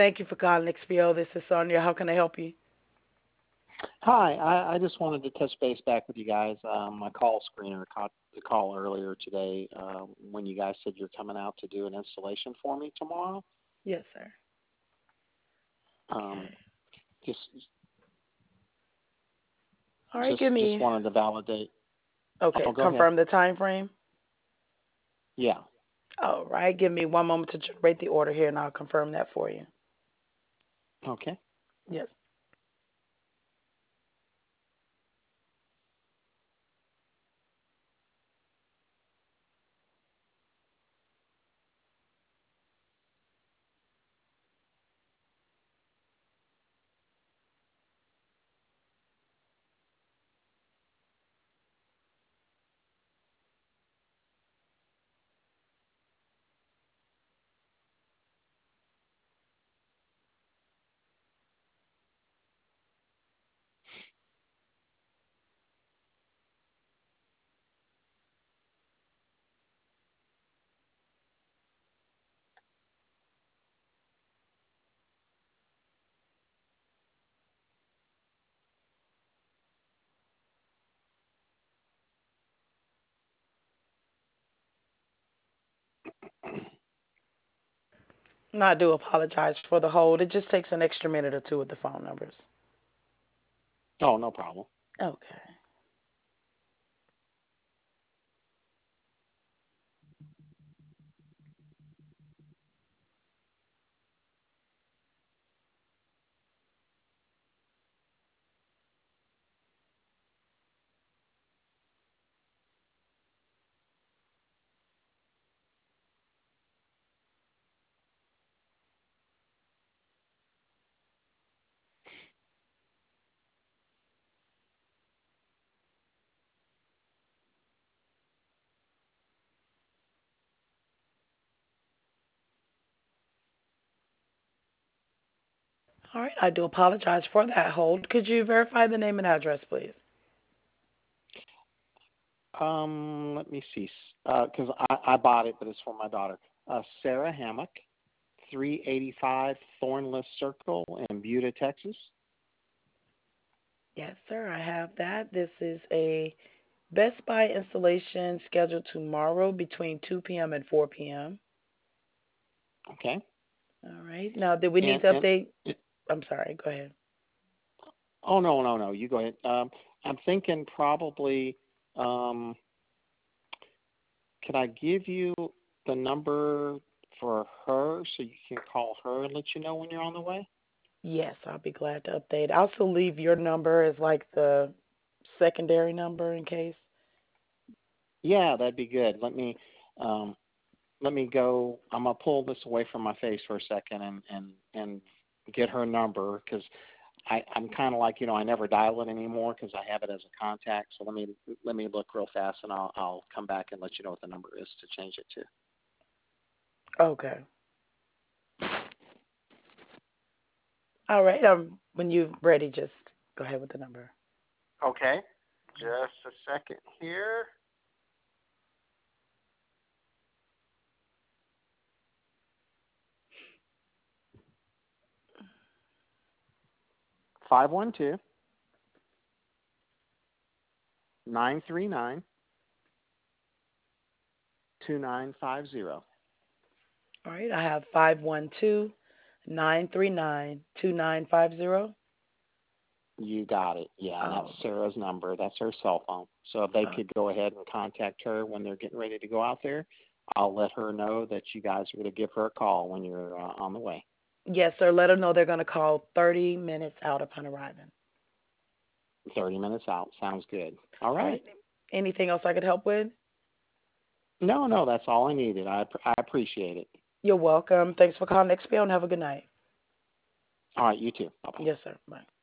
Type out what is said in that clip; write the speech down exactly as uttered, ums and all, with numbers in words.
Thank you for calling X P O. This is Sonia. How can I help you? Hi, I, I just wanted to touch base back with you guys. Um, my call screener caught the call earlier today uh, when you guys said you're coming out to do an installation for me tomorrow. Yes, sir. Um, Okay. just All right, just give just me. wanted to validate. Okay, Oh, go ahead. confirm the time frame. Yeah. All right, give me one moment to generate the order here, and I'll confirm that for you. Okay. Yes. No, I do apologize for the hold. It just takes an extra minute or two with the phone numbers. Oh, no problem. Okay. All right, I do apologize for that hold. Could you verify the name and address, please? Um, let me see, because I, I bought it, but it's for my daughter. Uh, Sarah Hammock, three eighty-five Thornless Circle in Buda, Texas. Yes, sir, I have that. This is a Best Buy installation scheduled tomorrow between two p m and four p m Okay. All right. Now, did we need And to and update? I'm sorry. Go ahead. oh no no no, you go ahead. Um, I'm thinking probably. Um, can I give you the number for her so you can call her and let you know when you're on the way? Yes, I'll be glad to update. I'll also leave your number as like the secondary number in case. Yeah, that'd be good. Let me um, let me go. I'm gonna pull this away from my face for a second and and and get her number because I I'm kind of like you know I never dial it anymore because I have it as a contact. So let me let me look real fast and I'll I'll come back and let you know what the number is to change it to. Okay. All right. Um, when you're ready, just go ahead with the number. Okay. Just a second here. Five one two nine three nine two nine five zero. All right. I have five one two nine three nine two nine five zero. You got it. Yeah, and that's Oh, Sarah's number. That's her cell phone. So if they uh, could go ahead and contact her when they're getting ready to go out there, I'll let her know that you guys are going to give her a call when you're uh, on the way. yes, sir. Let them know they're going to call thirty minutes out upon arriving. thirty minutes out. Sounds good. All All right. right. Anything else I could help with? No, no, that's all I needed. I, I appreciate it. You're welcome. Thanks for calling X P O and have a good night. All right, you too. Bye-bye. Yes, sir. Bye.